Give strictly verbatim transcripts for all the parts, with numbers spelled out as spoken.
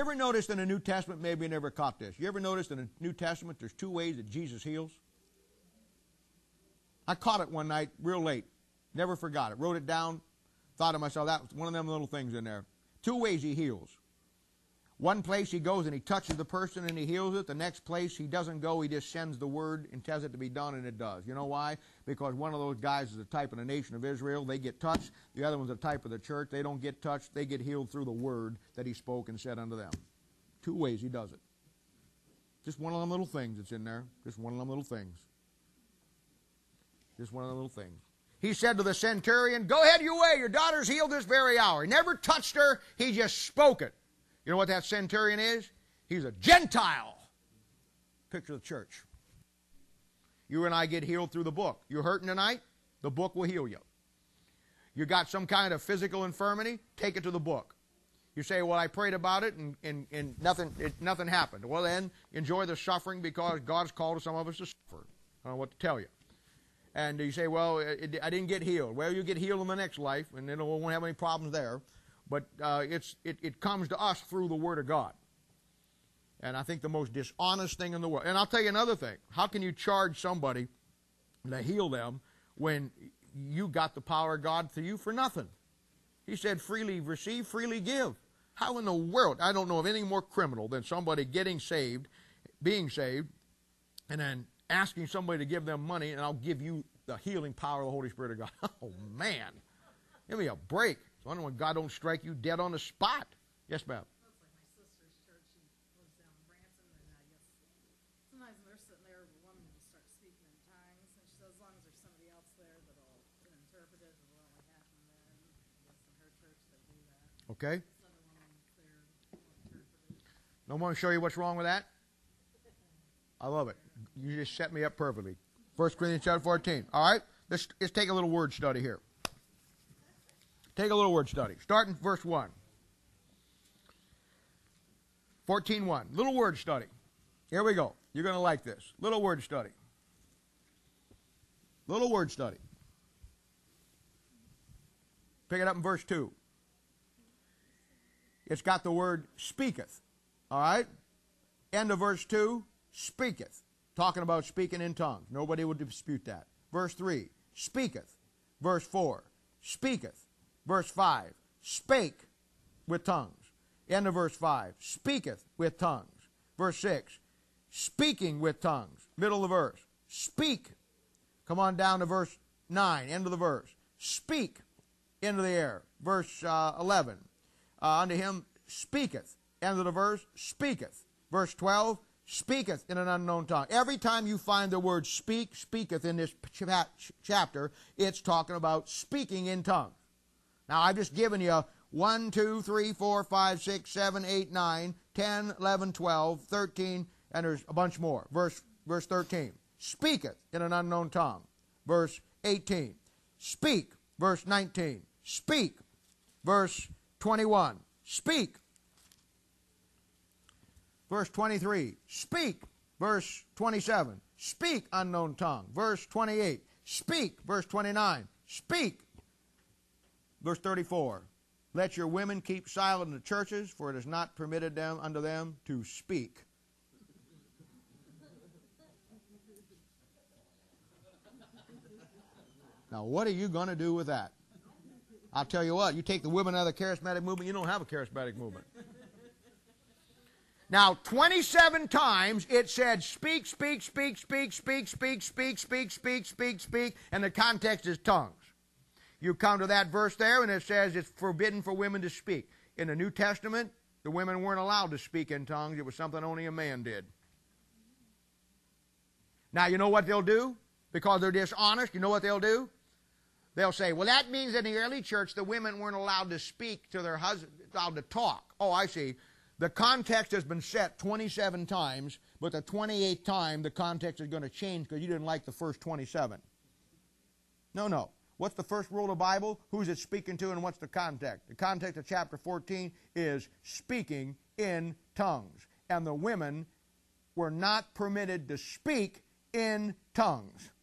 ever notice in the New Testament, maybe you never caught this, you ever notice in the New Testament there's two ways that Jesus heals? I caught it one night real late. Never forgot it. Wrote it down. Thought to myself, that was one of them little things in there. Two ways he heals. One place he goes and he touches the person and he heals it. The next place he doesn't go, he just sends the word and tells it to be done, and it does. You know why? Because one of those guys is a type of the nation of Israel. They get touched. The other one's a type of the church. They don't get touched. They get healed through the word that he spoke and said unto them. Two ways he does it. Just one of them little things that's in there. Just one of them little things. Just one of the little things. He said to the centurion, go ahead your way. Your daughter's healed this very hour. He never touched her. He just spoke it. You know what that centurion is? He's a Gentile. Picture of the church. You and I get healed through the book. You're hurting tonight? The book will heal you. You got some kind of physical infirmity? Take it to the book. You say, well, I prayed about it and, and, and nothing, it, nothing happened. Well, then, enjoy the suffering because God's called some of us to suffer. I don't know what to tell you. And you say, well, it, I didn't get healed. Well, you get healed in the next life, and then we won't have any problems there. But uh, it's, it, it comes to us through the Word of God. And I think the most dishonest thing in the world. And I'll tell you another thing. How can you charge somebody to heal them when you got the power of God to you for nothing? He said, freely receive, freely give. How in the world? I don't know of anything more criminal than somebody getting saved, being saved, and then asking somebody to give them money, and I'll give you the healing power of the Holy Spirit of God. Oh, man. Give me a break. So I don't know when God don't strike you dead on the spot. Yes, ma'am. That's like my sister's church. She lives down in Branson, and I guess sometimes when they're sitting there, the woman will start speaking in tongues, and she says as long as there's somebody else there that'll interpret it, it will only happen then. I guess in her church they do that. Okay. This other woman's there won't interpret it. No want to show you what's wrong with that? I love it. You just set me up perfectly. First Corinthians chapter fourteen. All right? Let's, let's take a little word study here. Take a little word study. Start in verse one. fourteen one. Little word study. Here we go. You're going to like this. Little word study. Little word study. Pick it up in verse two. It's got the word speaketh. All right? End of verse two. Speaketh. Talking about speaking in tongues. Nobody would dispute that. Verse three. Speaketh. Verse four. Speaketh. Verse five. Spake with tongues. End of verse five. Speaketh with tongues. Verse six. Speaking with tongues. Middle of the verse. Speak. Come on down to verse nine. End of the verse. Speak into the air. Verse uh, eleven. Uh, unto him speaketh. End of the verse. Speaketh. Verse twelve. Speaketh in an unknown tongue. Every time you find the word speak, speaketh in this ch chapter, it's talking about speaking in tongues. Now, I've just given you one, two, three, four, five, six, seven, eight, nine, ten, eleven, twelve, thirteen, and there's a bunch more. Verse, verse thirteen. Speaketh in an unknown tongue. Verse eighteen. Speak. Verse nineteen. Speak. Verse twenty-one. Speak. Verse twenty-three, speak. Verse twenty-seven, speak unknown tongue. Verse twenty-eight, speak. Verse twenty-nine, speak. Verse thirty-four, let your women keep silent in the churches, for it is not permitted them unto them to speak. Now, what are you going to do with that? I'll tell you what, you take the women out of the charismatic movement, you don't have a charismatic movement. Now, twenty-seven times it said speak, speak, speak, speak, speak, speak, speak, speak, speak, speak, speak, and the context is tongues. You come to that verse there and it says it's forbidden for women to speak. In the New Testament, the women weren't allowed to speak in tongues. It was something only a man did. Now, you know what they'll do? Because they're dishonest, you know what they'll do? They'll say, well, that means in the early church the women weren't allowed to speak to their husband, allowed to talk. Oh, I see. The context has been set twenty-seven times, but the twenty-eighth time the context is going to change because you didn't like the first twenty-seven. No, no. What's the first rule of the Bible? Who's it speaking to and what's the context? The context of chapter fourteen is speaking in tongues. And the women were not permitted to speak in tongues.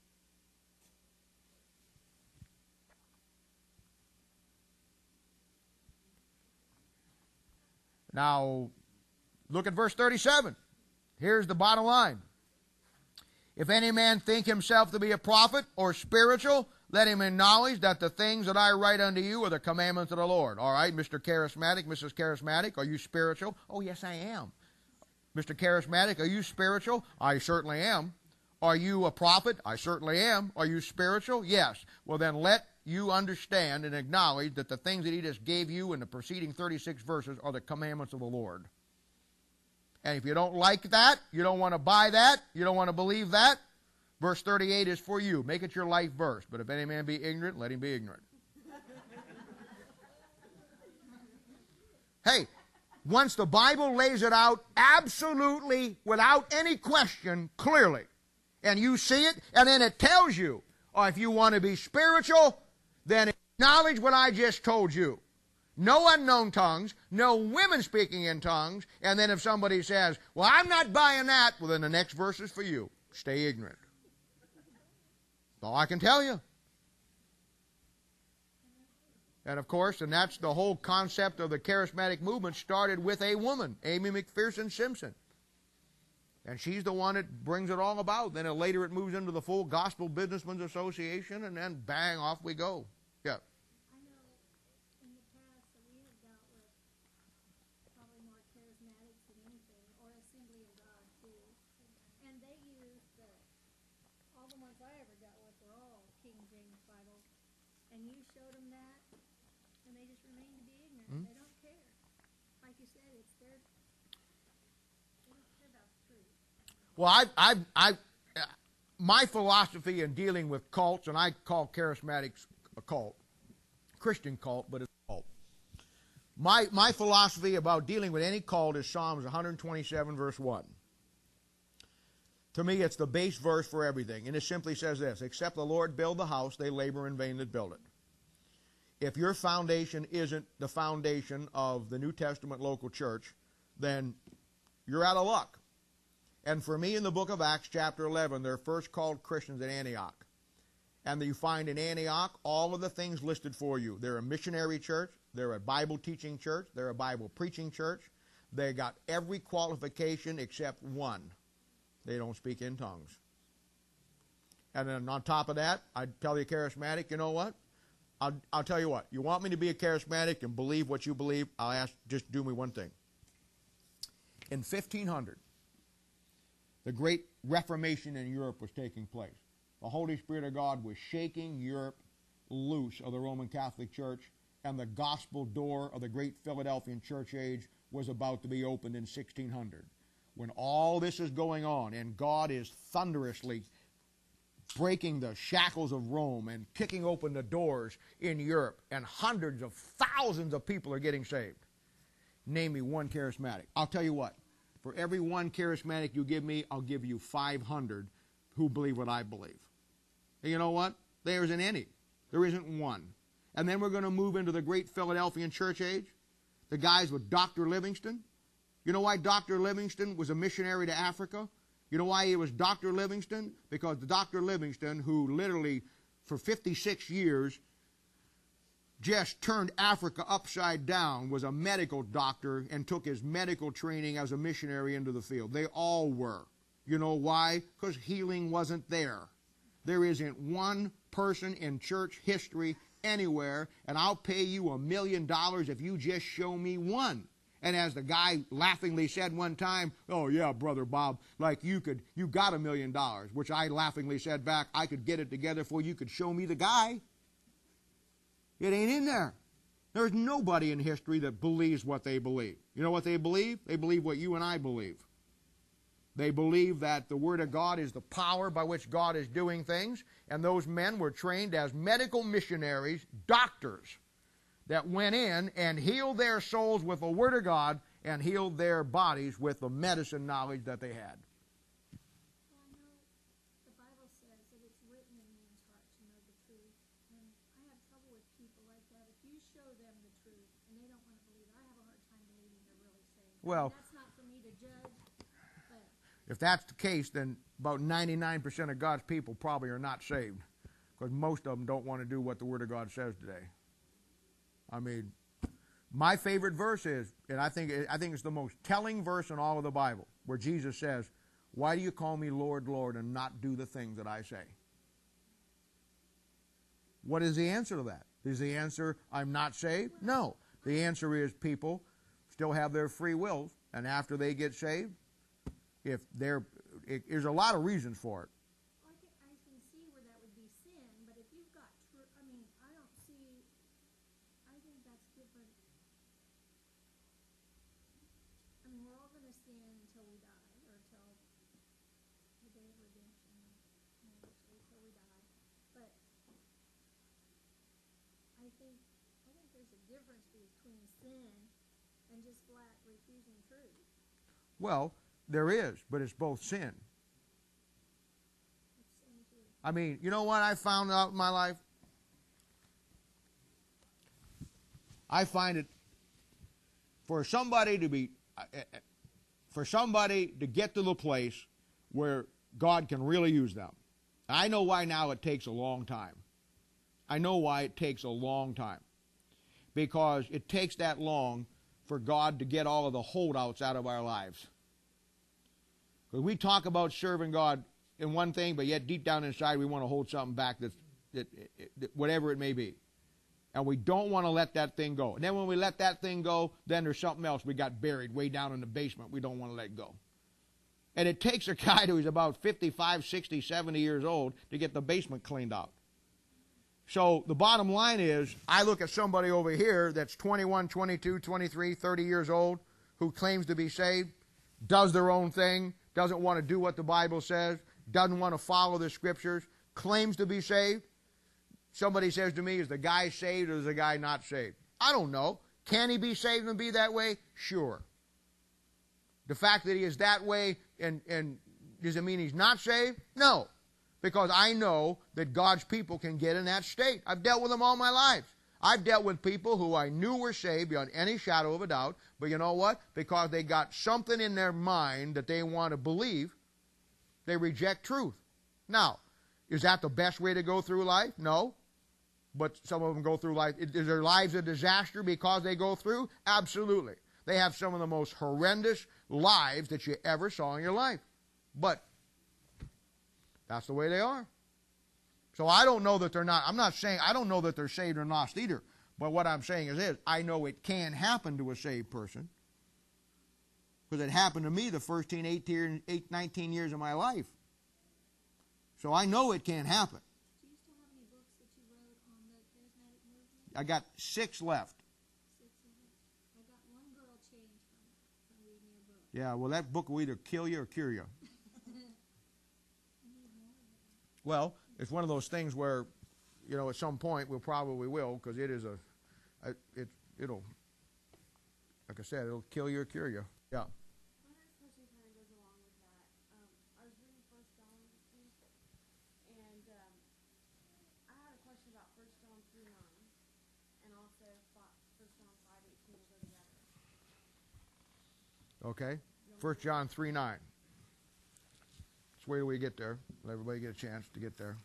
Now, Look at verse thirty-seven. Here's the bottom line. If any man think himself to be a prophet or spiritual, let him acknowledge that the things that I write unto you are the commandments of the Lord. All right, Mister Charismatic, Missus Charismatic, are you spiritual? Oh, yes, I am. Mister Charismatic, are you spiritual? I certainly am. Are you a prophet? I certainly am. Are you spiritual? Yes. Well, then let you understand and acknowledge that the things that he just gave you in the preceding thirty-six verses are the commandments of the Lord. And if you don't like that, you don't want to buy that, you don't want to believe that, verse thirty-eight is for you. Make it your life verse. But if any man be ignorant, let him be ignorant. Hey, once the Bible lays it out absolutely, without any question, clearly, and you see it, and then it tells you, or if you want to be spiritual, then acknowledge what I just told you. No unknown tongues, no women speaking in tongues, and then if somebody says, well, I'm not buying that, well, then the next verse is for you. Stay ignorant. That's all I can tell you. And of course, and that's the whole concept of the charismatic movement, started with a woman, Amy McPherson Simpson. And she's the one that brings it all about. Then later it moves into the full Gospel Businessmen's Association, and then bang, off we go. Yeah. I know in the past that we have dealt with probably more charismatics than anything, or Assembly of God too. And they use the, all the ones I ever dealt with were all King James Bible. And you showed them that, and they just remain to be ignorant. Hmm? They don't care. Like you said, it's their, they don't care about the truth. Well, I, I, I, uh, my philosophy in dealing with cults, and I call charismatics a cult, Christian cult, but it's a cult. My, my philosophy about dealing with any cult is Psalms one twenty-seven, verse one. To me, it's the base verse for everything, and it simply says this: except the Lord build the house, they labor in vain that build it. If your foundation isn't the foundation of the New Testament local church, then you're out of luck. And for me, in the book of Acts, chapter eleven, they're first called Christians at Antioch. And you find in Antioch all of the things listed for you. They're a missionary church. They're a Bible teaching church. They're a Bible preaching church. They got every qualification except one. They don't speak in tongues. And then on top of that, I tell you, charismatic, you know what? I'll, I'll tell you what. You want me to be a charismatic and believe what you believe? I'll ask, just do me one thing. In fifteen hundred, the great Reformation in Europe was taking place. The Holy Spirit of God was shaking Europe loose of the Roman Catholic Church, and the gospel door of the great Philadelphian church age was about to be opened in sixteen hundred. When all this is going on, and God is thunderously breaking the shackles of Rome and kicking open the doors in Europe, and hundreds of thousands of people are getting saved. Name me one charismatic. I'll tell you what. For every one charismatic you give me, I'll give you five hundred who believe what I believe. And you know what? There isn't any. There isn't one. And then we're going to move into the great Philadelphian church age. The guys with Doctor Livingstone. You know why Doctor Livingstone was a missionary to Africa? You know why he was Doctor Livingstone? Because the Doctor Livingstone, who literally for fifty-six years just turned Africa upside down, was a medical doctor and took his medical training as a missionary into the field. They all were. You know why? Because healing wasn't there. There isn't one person in church history anywhere, and I'll pay you a million dollars if you just show me one. And as the guy laughingly said one time, oh yeah, Brother Bob, like you could, you got a million dollars, which I laughingly said back, I could get it together for you, could show me the guy. It ain't in there. There's nobody in history that believes what they believe. You know what they believe? They believe what you and I believe. They believe that the Word of God is the power by which God is doing things, and those men were trained as medical missionaries, doctors, that went in and healed their souls with the Word of God and healed their bodies with the medicine knowledge that they had. Well, I know the Bible says that it's written in men's hearts to know the truth. And I have trouble with people like that. If you show them the truth and they don't want to believe it, I have a hard time believing they're really saved. Well, I mean, that's not for me to judge. But if that's the case, then about ninety-nine percent of God's people probably are not saved, because most of them don't want to do what the Word of God says today. I mean, My favorite verse is, and I think I think it's the most telling verse in all of the Bible, where Jesus says, "Why do you call me Lord, Lord, and not do the things that I say?" What is the answer to that? Is the answer, I'm not saved? No. The answer is people still have their free wills, and after they get saved, if they're, it, there's a lot of reasons for it. I can, I can see where that would be sin, but if you've got true, I mean, I don't see, I think that's different. I mean, we're all going to sin until we die, or until the day of redemption, you know, actually, until we die. But I think, I think there's a difference between sin and just flat refusing truth. Well, there is, but it's both sin. It's sin too. I mean, you know what I found out in my life? I find it for somebody to be, for somebody to get to the place where God can really use them. I know why now it takes a long time. I know why it takes a long time. Because it takes that long for God to get all of the holdouts out of our lives. Because we talk about serving God in one thing, but yet deep down inside we want to hold something back that's, that, that, whatever it may be. And we don't want to let that thing go. And then when we let that thing go, then there's something else we got buried way down in the basement we don't want to let go. And it takes a guy who's about fifty-five, sixty, seventy years old to get the basement cleaned out. So the bottom line is, I look at somebody over here that's twenty-one, twenty-two, twenty-three, thirty years old, who claims to be saved, does their own thing, doesn't want to do what the Bible says, doesn't want to follow the Scriptures, claims to be saved. Somebody says to me, is the guy saved or is the guy not saved? I don't know. Can he be saved and be that way? Sure. The fact that he is that way, and, and does it mean he's not saved? No. Because I know that God's people can get in that state. I've dealt with them all my life. I've dealt with people who I knew were saved beyond any shadow of a doubt. But you know what? Because they got something in their mind that they want to believe, they reject truth. Now, is that the best way to go through life? No. But some of them go through life. Is their lives a disaster because they go through? Absolutely. They have some of the most horrendous lives that you ever saw in your life. But that's the way they are. So I don't know that they're not, I'm not saying, I don't know that they're saved or lost either. But what I'm saying is this, I know it can happen to a saved person. Because it happened to me the first eighteen, nineteen years of my life. So I know it can happen. Do you still have any books that you wrote on the charismatic movement? I got six left. Six of them. I got one girl changed from, from reading your book. Yeah, well, that book will either kill you or cure you. I need more of them. Well, it's one of those things where, you know, at some point we'll probably will, because it is a, a, it, it'll, like I said, it'll kill you or cure you. Yeah. My next question kind of goes along with that. Um, I was reading First John this week, and um, I had a question about First John three nine, and also First John five eighteen will go together. Okay. First John three nine. Let's wait till we get there. Let everybody get a chance to get there.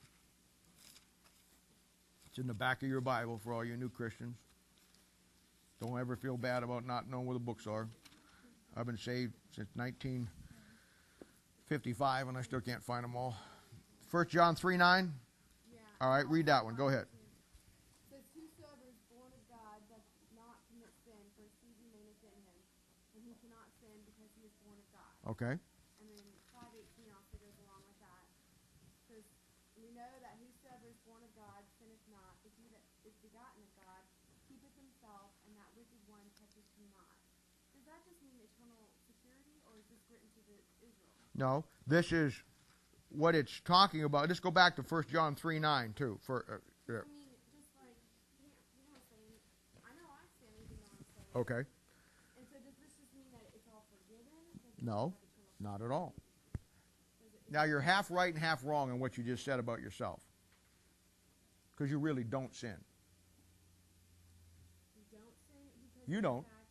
It's in the back of your Bible for all you new Christians. Don't ever feel bad about not knowing where the books are. I've been saved since nineteen fifty-five, and I still can't find them all. First John three nine. Yeah. All right, read that one. Go ahead. It says, whosoever is born of God does not commit sin, for his seed remaineth in him, and he cannot sin because he is born of God. Okay. And then five eighteen also goes along with that. It says, we know that whosoever is born of God sinneth not, but he that is begotten of God keepeth himself, and that wicked one toucheth him not. Does that just mean eternal security, or is this written to the Israel? No, this is what it's talking about. Let's go back to First John three nine too. For uh, yeah. I mean, just like, you know, you know what I'm saying? I know I sin even though I'm saved. Okay. And so does this just mean that it's all forgiven? Does it No, have eternal not at all. Does it, Now you're half right and half wrong in what you just said about yourself, because you really don't sin. you don't sin because You of the don't. fact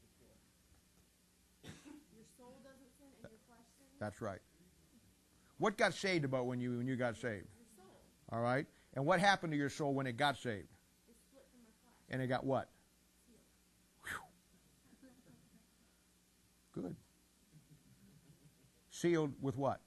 your soul doesn't sin and your flesh sins? That's right. What got saved about when you when you got saved? Your soul All right. And what happened to your soul when it got saved? is split from my flesh. And it got what? Sealed. sealed with what?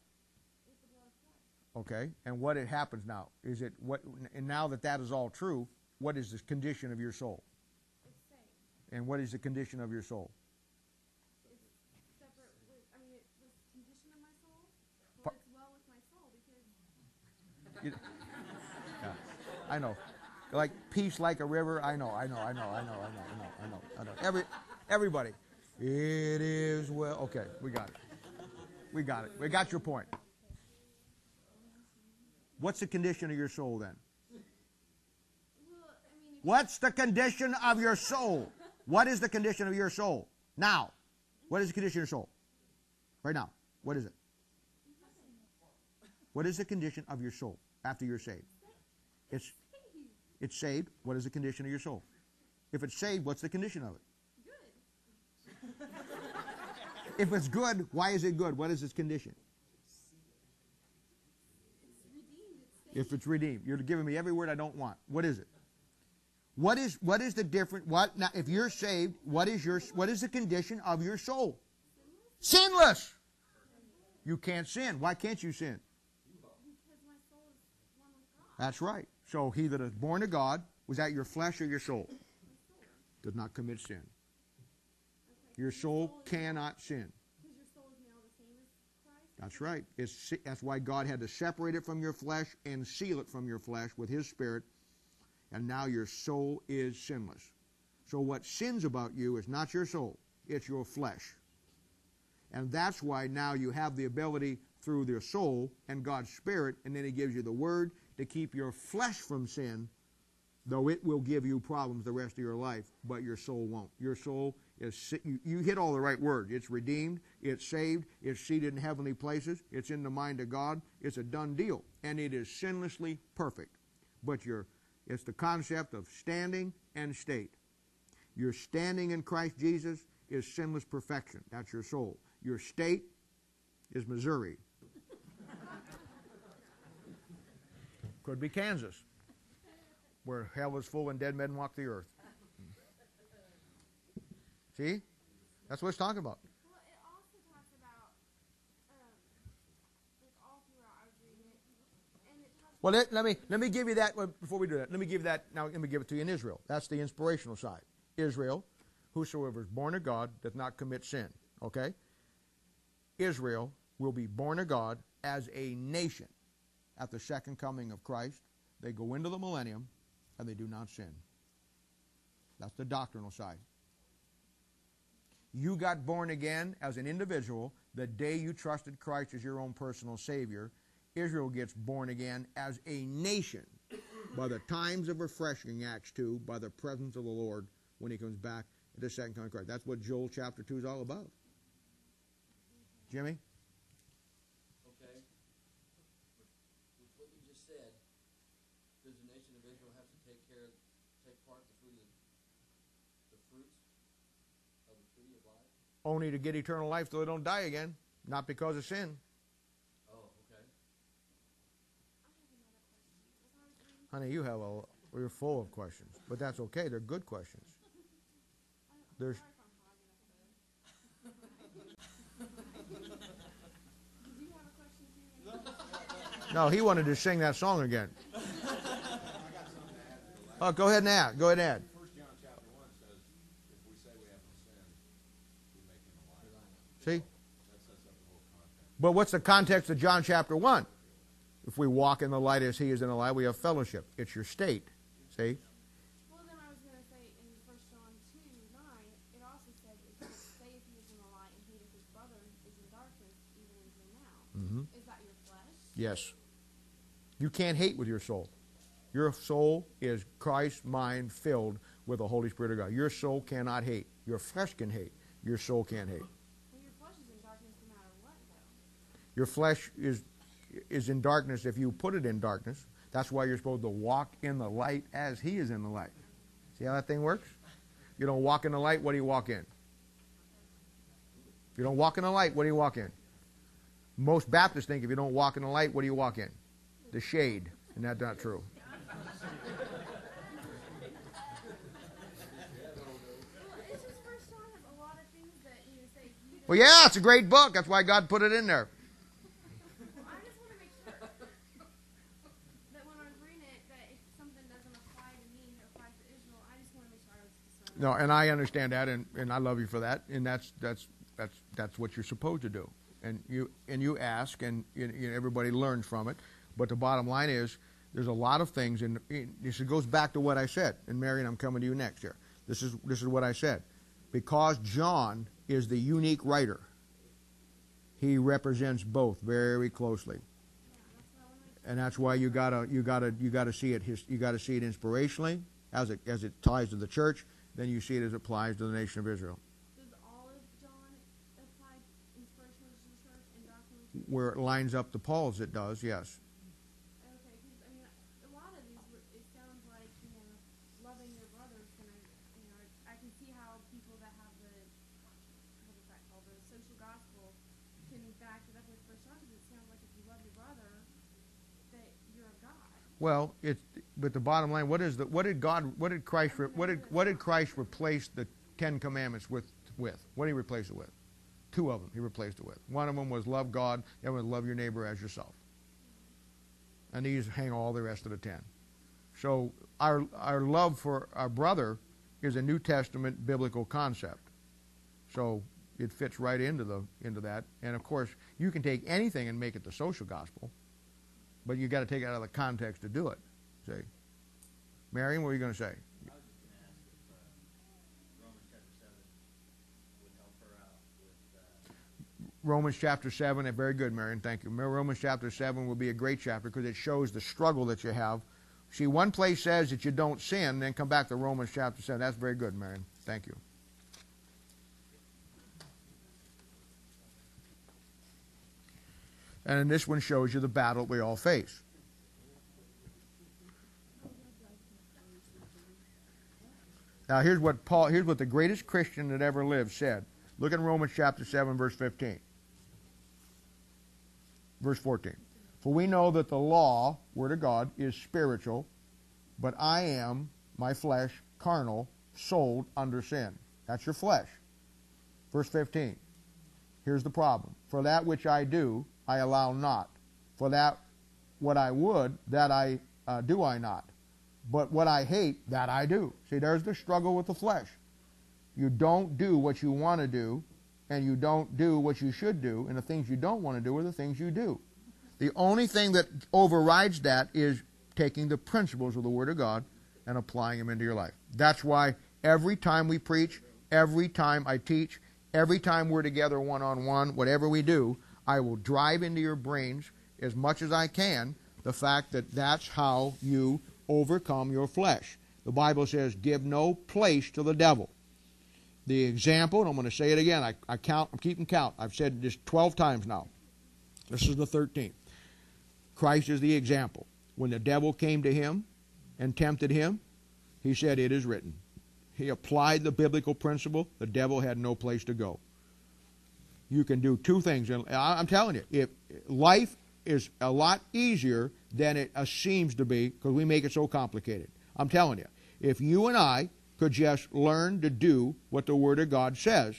Okay, and what it happens now? Is it what? And now that that is all true, what is the condition of your soul? It's saved. And what is the condition of your soul? It's separate with, I mean, it, the condition of my soul? Well, it's well with my soul because You- yeah, I know. Like peace like a river. I know. I know. I know. I know. I know. I know. I know. I know. Every, everybody. It is well. Okay, we got it. We got it. We got your point. What's the condition of your soul then? well, I mean, if What's the condition of your soul? What is the condition of your soul? Now. What is the condition of your soul? Right now. What is it? What is the condition of your soul after you're saved? It's it's saved. What is the condition of your soul? If it's saved, what's the condition of it? good. If it's good, why is it good? What is its condition? It's redeemed. It's saved. If it's redeemed. You're giving me every word I don't want. What is it? What is what is the different what now if you're saved, what is your what is the condition of your soul? Sinless. You can't sin. Why can't you sin? Because my soul is one with God. That's right. So he that is born of God, was that your flesh or your soul? Does not commit sin. Okay. Your soul cannot sin. Because your soul is now the same as Christ. That's right. It's, that's why God had to separate it from your flesh and seal it from your flesh with His Spirit. And now your soul is sinless. So what sins about you is not your soul. It's your flesh. And that's why now you have the ability through your soul and God's Spirit, and then He gives you the Word to keep your flesh from sin, though it will give you problems the rest of your life, but your soul won't. Your soul is, you, you hit all the right words. It's redeemed, it's saved, it's seated in heavenly places, it's in the mind of God, it's a done deal, and it is sinlessly perfect. But you're, it's the concept of standing and state. Your standing in Christ Jesus is sinless perfection. That's your soul. Your state is Missouri. Could be Kansas, where hell is full and dead men walk the earth. See? That's what it's talking about. Well, it also talks about, um, like all throughout, I was reading it, and it talks Well, let, let me let me give you that before we do that. Let me give that now. Let me give it to you in Israel. That's the inspirational side. Israel, whosoever is born of God doth not commit sin. Okay. Israel will be born of God as a nation at the second coming of Christ. They go into the millennium and they do not sin. That's the doctrinal side. You got born again as an individual the day you trusted Christ as your own personal Savior. Israel gets born again as a nation by the times of refreshing, Acts two, by the presence of the Lord when He comes back at the second coming of Christ. That's what Joel chapter two is all about. Jimmy? Okay. With, with what you just said, does the nation of Israel have to take care, take part in the fruit of the, the fruits of the tree of life? Only to get eternal life so they don't die again, not because of sin. Oh, okay. Honey, you have a, we're full of questions, but that's okay. They're good questions. There's, Did you have a question too? no, he wanted to sing that song again. Oh, go ahead and add. Go ahead and add. First John chapter one says, if we say we have no sin, we make him a liar. See? That sets up the whole context. But what's the context of John chapter one? If we walk in the light as He is in the light, we have fellowship. It's your state. See? Well, then I was going to say in First John two nine, it also says, if you say if he is in the light and hateth his brother is in darkness, even until now. Mm-hmm. Is that your flesh? Yes. You can't hate with your soul. Your soul is Christ's mind filled with the Holy Spirit of God. Your soul cannot hate. Your flesh can hate. Your soul can't hate. Well, your flesh is in darkness no matter what, though. Your flesh is is in darkness if you put it in darkness. That's why you're supposed to walk in the light as He is in the light. See how that thing works? You don't walk in the light, what do you walk in? If you don't walk in the light, what do you walk in? Most Baptists think if you don't walk in the light, what do you walk in? The shade. And that's not true. Well, it's just First John has a lot of things that, you know, say if you Well, yeah, it's a great book. That's why God put it in there. No, and I understand that, and, and I love you for that, and that's that's that's that's what you're supposed to do. And you and you ask, and you, you know, everybody learns from it. But the bottom line is, there's a lot of things, and this goes back to what I said. And Marion, I'm coming to you next here. This is this is what I said. Because John is the unique writer, he represents both very closely. And that's why you gotta you gotta you gotta see it his, you gotta see it inspirationally as it as it ties to the church. Then you see it as it applies to the nation of Israel. Does all of John apply inspirationally to the church and doctrinally? Where it lines up to Paul's, it does, yes. Okay, because I mean, a lot of these, it sounds like, you know, loving your brother is gonna, you know, I can see how people that have the, what is that called, the social gospel, can back it up with First John, because it sounds like if you love your brother, that you're of God. Well, it's but the bottom line, what is the what did God what did Christ re, what did what did Christ replace the Ten Commandments with with? What did he replace it with? Two of them he replaced it with. One of them was love God, the other was love your neighbor as yourself. And these hang all the rest of the ten. So our our love for our brother is a New Testament biblical concept. So it fits right into the into that. And of course, you can take anything and make it the social gospel, but you got to take it out of the context to do it. See, Marion, what are you going to say? I was just going to ask if uh, Romans chapter seven would help her out with. Uh, Romans chapter seven, and very good, Marion, thank you. Romans chapter seven will be a great chapter because it shows the struggle that you have. See, one place says that you don't sin, then come back to Romans chapter seven. That's very good, Marion. Thank you. And this one shows you the battle we all face. Now here's what Paul, here's what the greatest Christian that ever lived said. Look in Romans chapter seven, verse fifteen. Verse fourteen. For we know that the law, word of God, is spiritual, but I am, my flesh, carnal, sold under sin. That's your flesh. Verse fifteen. Here's the problem. For that which I do, I allow not. For that what I would, that I uh, do I not. But what I hate, that I do. See, there's the struggle with the flesh. You don't do what you want to do, and you don't do what you should do, and the things you don't want to do are the things you do. The only thing that overrides that is taking the principles of the Word of God and applying them into your life. That's why every time we preach, every time I teach, every time we're together one-on-one, whatever we do, I will drive into your brains as much as I can the fact that that's how you overcome your flesh. The Bible says, give no place to the devil. The example, and I'm going to say it again, I, I count, I'm keeping count. I've said this twelve times now. This is the thirteenth. Christ is the example. When the devil came to him and tempted him, he said, it is written. He applied the biblical principle. The devil had no place to go. You can do two things. And I'm telling you, if life is a lot easier than it uh, seems to be because we make it so complicated. I'm telling you, if you and I could just learn to do what the Word of God says,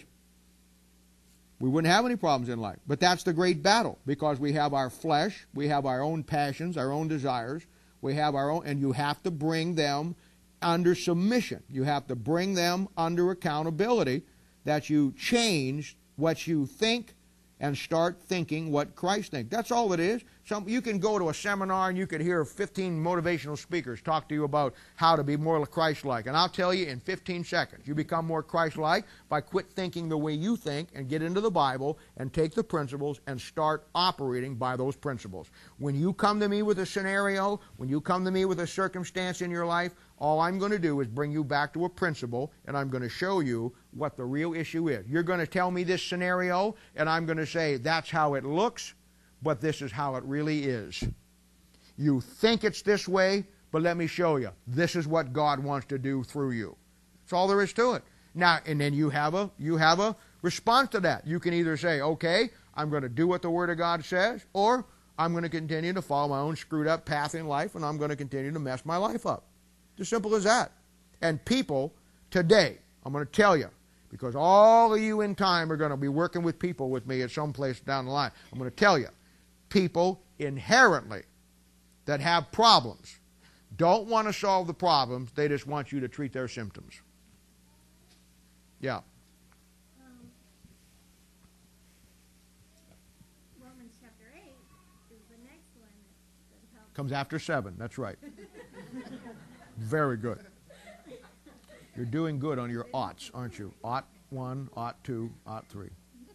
we wouldn't have any problems in life. But that's the great battle because we have our flesh, we have our own passions, our own desires, we have our own, and you have to bring them under submission. You have to bring them under accountability that you change what you think and start thinking what Christ thinks. That's all it is. Some, you can go to a seminar and you can hear fifteen motivational speakers talk to you about how to be more Christ-like. And I'll tell you in fifteen seconds, you become more Christ-like by quit thinking the way you think and get into the Bible and take the principles and start operating by those principles. When you come to me with a scenario, when you come to me with a circumstance in your life, all I'm going to do is bring you back to a principle, and I'm going to show you what the real issue is. You're going to tell me this scenario, and I'm going to say, that's how it looks, but this is how it really is. You think it's this way, but let me show you. This is what God wants to do through you. That's all there is to it. Now, and then you have a, you have a response to that. You can either say, okay, I'm going to do what the Word of God says, or I'm going to continue to follow my own screwed up path in life, and I'm going to continue to mess my life up. It's as simple as that. And people today, I'm going to tell you, because all of you in time are going to be working with people with me at some place down the line. I'm going to tell you, people inherently that have problems don't want to solve the problems. They just want you to treat their symptoms. Yeah. Um, Romans chapter eight is the next one that, that helps. Comes after seven. That's right. Very good. You're doing good on your oughts, aren't you? Ought one, ought two, ought three.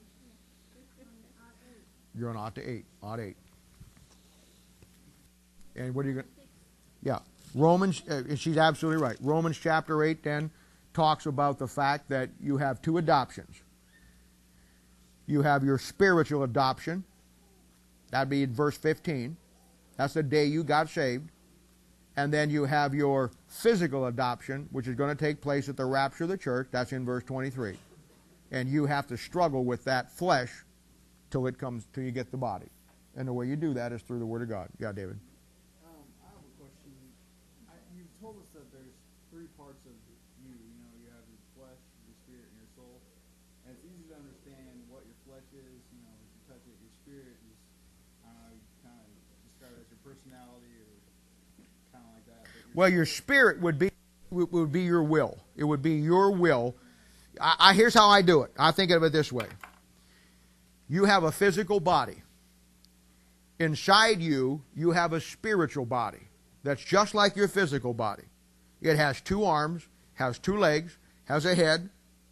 You're on ought to eight. Ought eight. And what are you going to... Yeah. Romans, uh, she's absolutely right. Romans chapter eight then talks about the fact that you have two adoptions. You have your spiritual adoption. That'd be in verse fifteen. That's the day you got saved. And then you have your physical adoption, which is going to take place at the rapture of the church. That's in verse twenty-three. And you have to struggle with that flesh till it comes, till you get the body. And the way you do that is through the Word of God. Yeah, David. Um, I have a question. I, you've told us that there's three parts of you. You know, you have your flesh, your spirit, and your soul. And it's easy to understand what your flesh is. You know, if you touch it, your spirit is, I don't know, you kind of describe it as your personality or kind of like that. But your Well, your spirit would be would be your will. It would be your will. I, I here's how I do it. I think of it this way. You have a physical body. Inside you, you have a spiritual body that's just like your physical body. It has two arms, has two legs, has a head,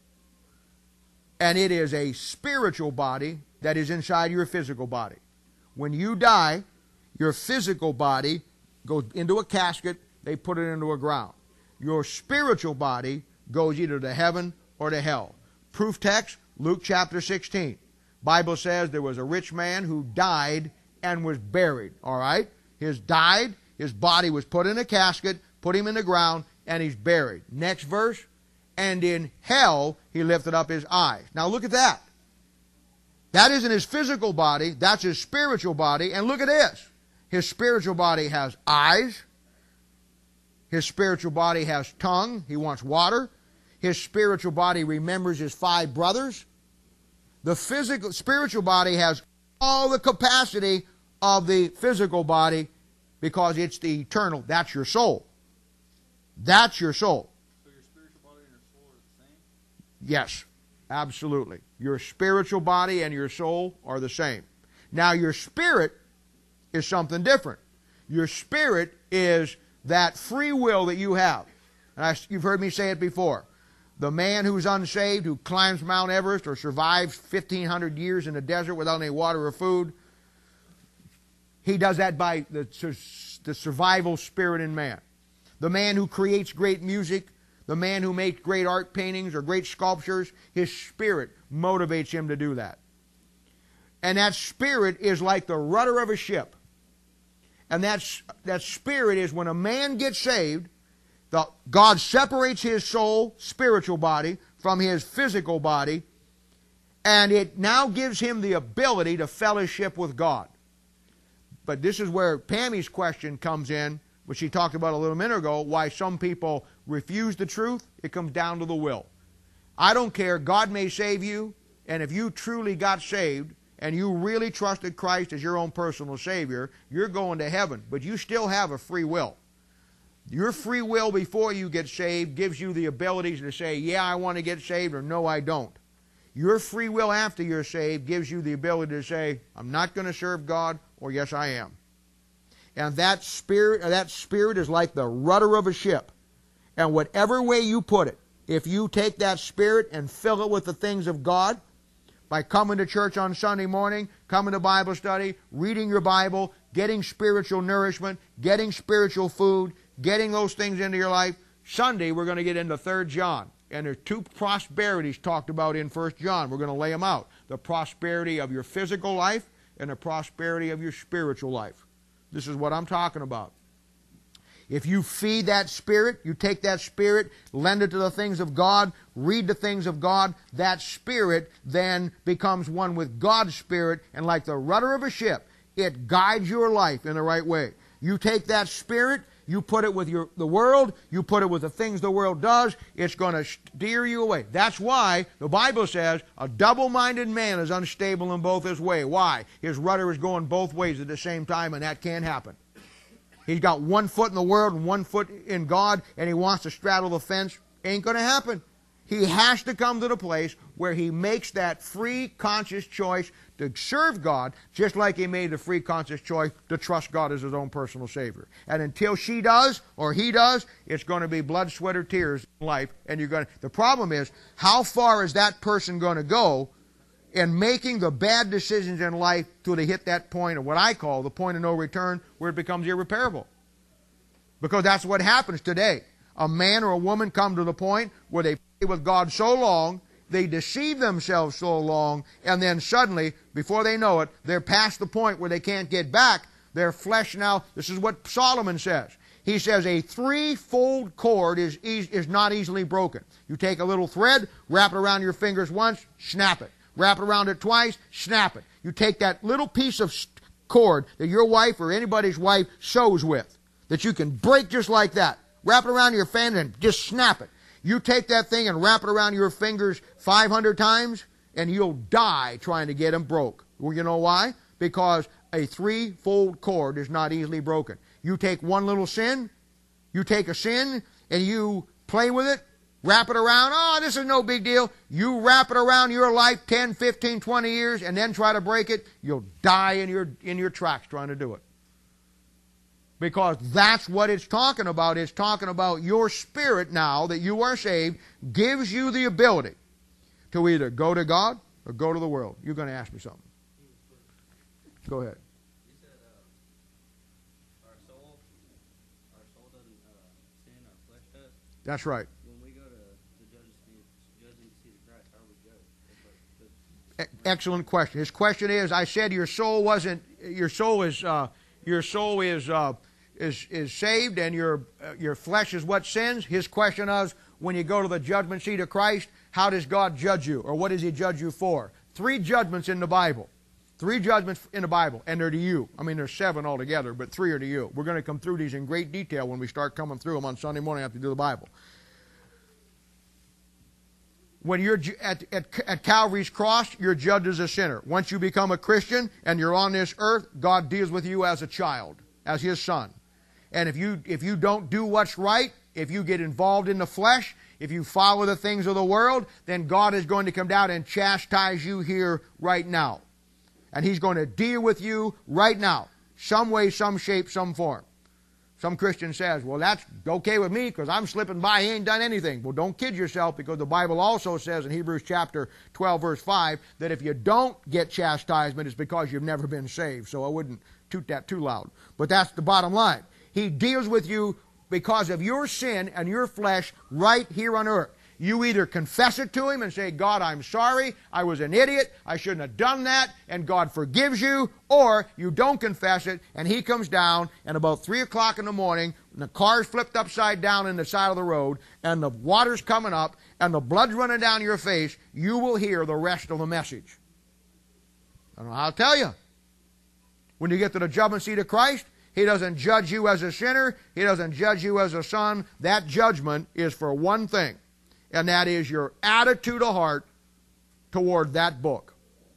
and it is a spiritual body that is inside your physical body. When you die, your physical body goes into a casket, they put it into a ground. Your spiritual body goes either to heaven or to hell. Proof text, Luke chapter sixteen. Bible says there was a rich man who died and was buried. All right? His died, his body was put in a casket, put him in the ground, and he's buried. Next verse, and in hell he lifted up his eyes. Now look at that. That isn't his physical body, that's his spiritual body. And look at this. His spiritual body has eyes. His spiritual body has tongue. He wants water. His spiritual body remembers his five brothers. The physical, spiritual body has all the capacity of the physical body because it's the eternal. That's your soul. That's your soul. So your spiritual body and your soul are the same? Yes, absolutely. Your spiritual body and your soul are the same. Now your spirit is something different. Your spirit is that free will that you have. And I, you've heard me say it before. The man who's unsaved, who climbs Mount Everest or survives fifteen hundred years in the desert without any water or food, he does that by the, the survival spirit in man. The man who creates great music, the man who makes great art paintings or great sculptures, his spirit motivates him to do that. And that spirit is like the rudder of a ship. And that's, that spirit is when a man gets saved, the, God separates his soul, spiritual body, from his physical body, and it now gives him the ability to fellowship with God. But this is where Pammy's question comes in, which she talked about a little minute ago, why some people refuse the truth. It comes down to the will. I don't care. God may save you, and if you truly got saved, and you really trusted Christ as your own personal Savior, you're going to heaven. But you still have a free will. Your free will before you get saved gives you the ability to say, yeah, I want to get saved, or no, I don't. Your free will after you're saved gives you the ability to say, I'm not going to serve God, or yes, I am. And that spirit, that spirit is like the rudder of a ship. And whatever way you put it, if you take that spirit and fill it with the things of God, by coming to church on Sunday morning, coming to Bible study, reading your Bible, getting spiritual nourishment, getting spiritual food, getting those things into your life. Sunday, we're going to get into Third John. And there's two prosperities talked about in First John. We're going to lay them out. The prosperity of your physical life and the prosperity of your spiritual life. This is what I'm talking about. If you feed that spirit, you take that spirit, lend it to the things of God, read the things of God, that spirit then becomes one with God's spirit, and like the rudder of a ship, it guides your life in the right way. You take that spirit, you put it with your, the world, you put it with the things the world does, it's going to steer you away. That's why the Bible says a double-minded man is unstable in both his way. Why? His rudder is going both ways at the same time, and that can't happen. He's got one foot in the world and one foot in God, and he wants to straddle the fence. Ain't going to happen. He has to come to the place where he makes that free, conscious choice to serve God, just like he made the free, conscious choice to trust God as his own personal Savior. And until she does, or he does, it's going to be blood, sweat, or tears in life. And you're going to, the problem is, how far is that person going to go in making the bad decisions in life till they hit that point, or what I call the point of no return, where it becomes irreparable? Because that's what happens today. A man or a woman come to the point where they play with God so long, they deceive themselves so long, and then suddenly, before they know it, they're past the point where they can't get back. Their flesh now, this is what Solomon says. He says a threefold cord is, e- is not easily broken. You take a little thread, wrap it around your fingers once, snap it. Wrap it around it twice, snap it. You take that little piece of cord that your wife or anybody's wife sews with, that you can break just like that. Wrap it around your finger and just snap it. You take that thing and wrap it around your fingers five hundred times, and you'll die trying to get them broke. Well, you know why? Because a threefold cord is not easily broken. You take one little sin, you take a sin, and you play with it, wrap it around. Oh, this is no big deal. You wrap it around your life ten, fifteen, twenty years, and then try to break it, you'll die in your, in your tracks trying to do it. Because that's what it's talking about. It's talking about your spirit now that you are saved gives you the ability to either go to God or go to the world. You're going to ask me something. Go ahead. You said uh, our soul, our soul doesn't uh, sin, our flesh does. That's right. When we go to the judgment seat, judgment seat of Christ, how do we go? If, if, E- excellent question. His question is, I said your soul wasn't, your soul is, uh, your soul is, uh, is, is saved and your, uh, your flesh is what sins. His question is, when you go to the judgment seat of Christ, how does God judge you? Or what does he judge you for? Three judgments in the Bible. Three judgments in the Bible, and they're to you. I mean, there's seven altogether, but three are to you. We're going to come through these in great detail when we start coming through them on Sunday morning after we do the Bible. When you're at, at, at Calvary's cross, you're judged as a sinner. Once you become a Christian and you're on this earth, God deals with you as a child, as his son. And if you, if you don't do what's right, if you get involved in the flesh, if you follow the things of the world, then God is going to come down and chastise you here right now. And he's going to deal with you right now. Some way, some shape, some form. Some Christian says, well, that's okay with me because I'm slipping by. He ain't done anything. Well, don't kid yourself, because the Bible also says in Hebrews chapter twelve, verse five, that if you don't get chastisement, it's because you've never been saved. So I wouldn't toot that too loud. But that's the bottom line. He deals with you because of your sin and your flesh right here on earth. You either confess it to him and say, God, I'm sorry, I was an idiot, I shouldn't have done that, and God forgives you, or you don't confess it, and he comes down, and about three o'clock in the morning, when the car's flipped upside down in the side of the road, and the water's coming up, and the blood's running down your face, you will hear the rest of the message. I don't know how to tell you. When you get to the judgment seat of Christ, he doesn't judge you as a sinner, he doesn't judge you as a son. That judgment is for one thing. And that is your attitude of heart toward that book.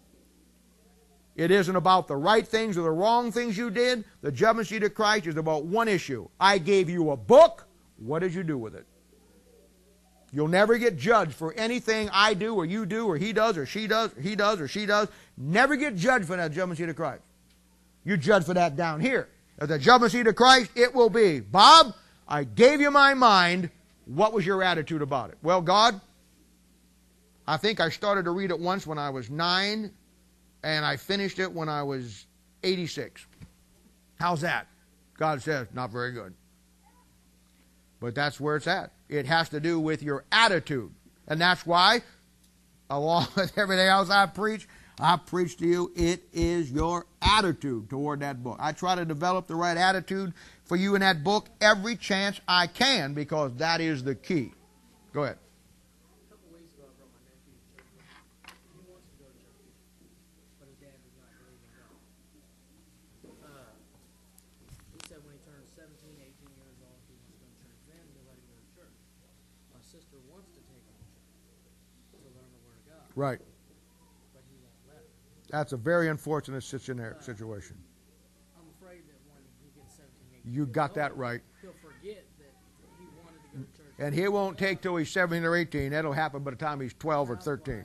It isn't about the right things or the wrong things you did. The judgment seat of Christ is about one issue. I gave you a book. What did you do with it? You'll never get judged for anything I do or you do or he does or she does or he does or she does. Never get judged for that judgment seat of Christ. You judge for that down here. At the judgment seat of Christ, it will be, Bob, I gave you my mind. What was your attitude about it? Well, God, I think I started to read it once when I was nine, and I finished it when I was eighty-six. How's that? God says, not very good. But that's where it's at. It has to do with your attitude. And that's why, along with everything else I preach, I preach to you, it is your attitude toward that book. I try to develop the right attitude for you in that book every chance I can, because that is the key. Go ahead. A couple weeks ago, I brought my nephew to church. He wants to go to church, but his dad does not believe in God. Uh, he said when he turns seventeen, eighteen years old, he wants to go to church. Then he'll let him go to church. My sister wants to take him to church to learn the Word of God. Right. But he won't let her. That's a very unfortunate situation. I'm afraid that when he gets seventeen, eighteen You years got that old, right. he'll forget that he wanted to go to church And he won't take till he's seventeen or eighteen. That'll happen by the time he's twelve or thirteen.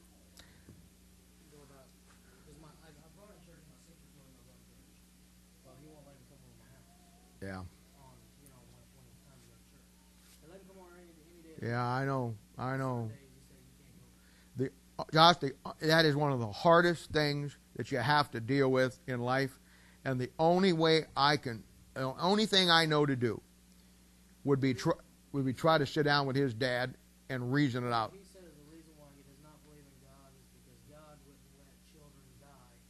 Go about, because my, I, I brought him to church, my sister told him I love church. Well, he won't let him come over to my house Yeah. on, you know, when, when it's time to go to church. They let him come over any, any day. of the Yeah, I know. I know. Sundays, he said you can't go. The, Josh, the, that is one of the hardest things that you have to deal with in life. And the only way I can, the only thing I know to do would be try, would be try to sit down with his dad and reason it out. He says the reason why he does not believe in God is because God wouldn't let children die.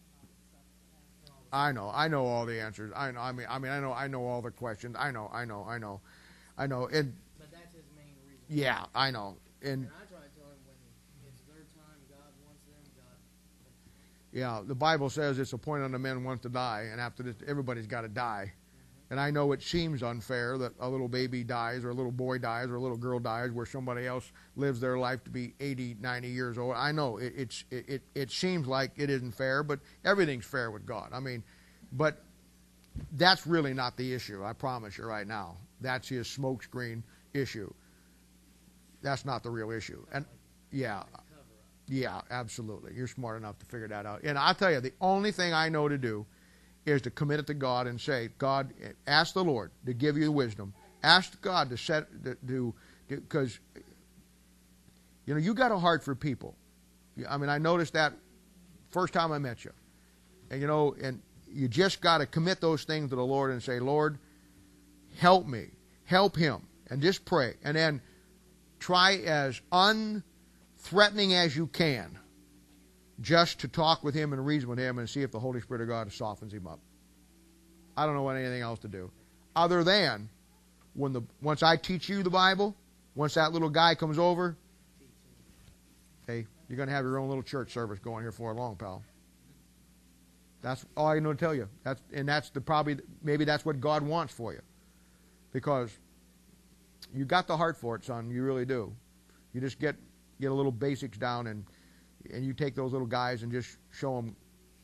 You know, I know. I know all the answers. I know. I mean, I mean, I know. I know all the questions. I know. I know. I know. I know. And but that's his main reason. yeah, I know. And And I try to tell him when it's their time, God wants them, God. yeah, the Bible says it's appointed unto men once to die, and after this, everybody's got to die. And I know it seems unfair that a little baby dies, or a little boy dies, or a little girl dies, where somebody else lives their life to be eighty, ninety years old. I know it, it's it, it it seems like it isn't fair, but everything's fair with God. I mean, but that's really not the issue. I promise you right now, that's his smokescreen issue. That's not the real issue. And yeah. Yeah, absolutely. You're smart enough to figure that out. And I'll tell you, the only thing I know to do is to commit it to God and say, God, ask the Lord to give you wisdom. Ask God to set, to, to, because, you know, you got a heart for people. I mean, I noticed that first time I met you. And, you know, and you just got to commit those things to the Lord and say, Lord, help me. Help him. And just pray. And then try as unthreatening as you can just to talk with him and reason with him and see if the Holy Spirit of God softens him up. I don't know what anything else to do. Other than, when the once I teach you the Bible, once that little guy comes over, hey, you're going to have your own little church service going here for long, pal. That's all I know to tell you. That's and that's the probably maybe that's what God wants for you, because you got the heart for it, son. You really do. You just get get a little basics down, and and you take those little guys and just show them.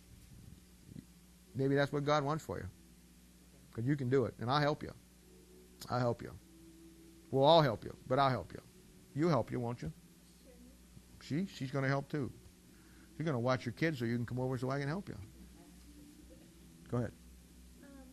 Maybe that's what God wants for you, because you can do it, and I'll help you. I'll help you. We'll all help you, but I'll help you. You help you, won't you? She she's going to help too. You're going to watch your kids so you can come over so I can help you. Go ahead. Um,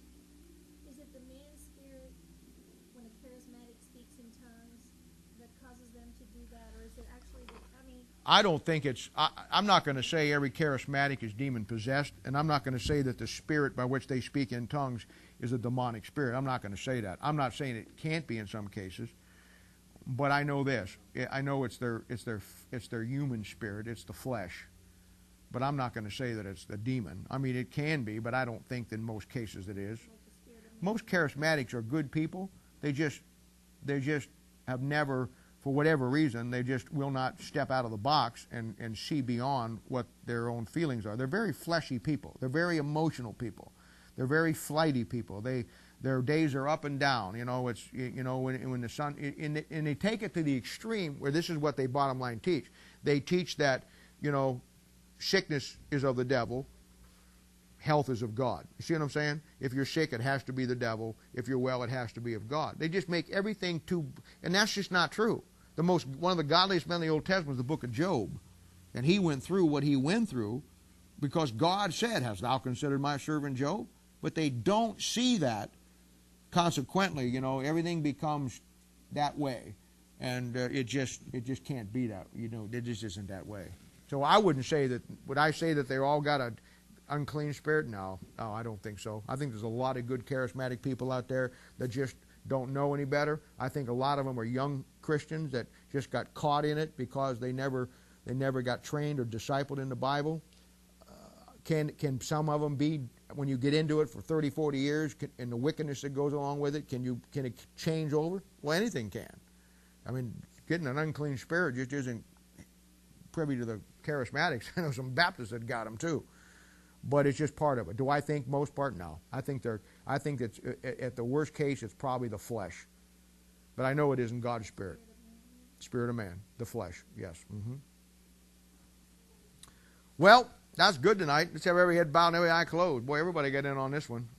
is it the man's spirit when a charismatic speaks in tongues that causes them to do that, or is it actually the, I mean, I don't think it's, I, I'm not going to say every charismatic is demon possessed, and I'm not going to say that the spirit by which they speak in tongues is a demonic spirit. I'm not going to say that. I'm not saying it can't be in some cases, but I know this. I know it's their, it's their, it's their human spirit. It's the flesh. But I'm not going to say that it's the demon. I mean, it can be, but I don't think that in most cases it is. like the spirit of Most charismatics are good people. They just, they just have never, for whatever reason, they just will not step out of the box and, and see beyond what their own feelings are. They're very fleshy people. They're very emotional people. They're very flighty people. They, their days are up and down. You know, it's, you know, when, when the sun, and, and they take it to the extreme where this is what they bottom line teach. They teach that, you know, sickness is of the devil, health is of God. You see what I'm saying? If you're sick, it has to be the devil. If you're well, it has to be of God. They just make everything too, and that's just not true. The most, one of the godliest men in the Old Testament was the book of Job. And he went through what he went through because God said, hast thou considered my servant Job? But they don't see that. Consequently, you know, everything becomes that way. And uh, it just it just can't be that. You know, it just isn't that way. So I wouldn't say that, would I say that they all got an unclean spirit? No, no, I don't think so. I think there's a lot of good charismatic people out there that just don't know any better. I think a lot of them are young Christians that just got caught in it because they never they never got trained or discipled in the Bible. Uh, can can some of them be, when you get into it for thirty, forty years, can, and the wickedness that goes along with it, can you can it change over? Well, anything can. I mean, getting an unclean spirit just isn't privy to the charismatics. I know some Baptists that got them too, but it's just part of it. Do I think most part? No. I think they're. I think that at the worst case, it's probably the flesh, but I know it isn't God's spirit. Spirit of man, the flesh. Yes. Mm-hmm. Well, that's good tonight. Let's have every head bowed and every eye closed. Boy, everybody got in on this one.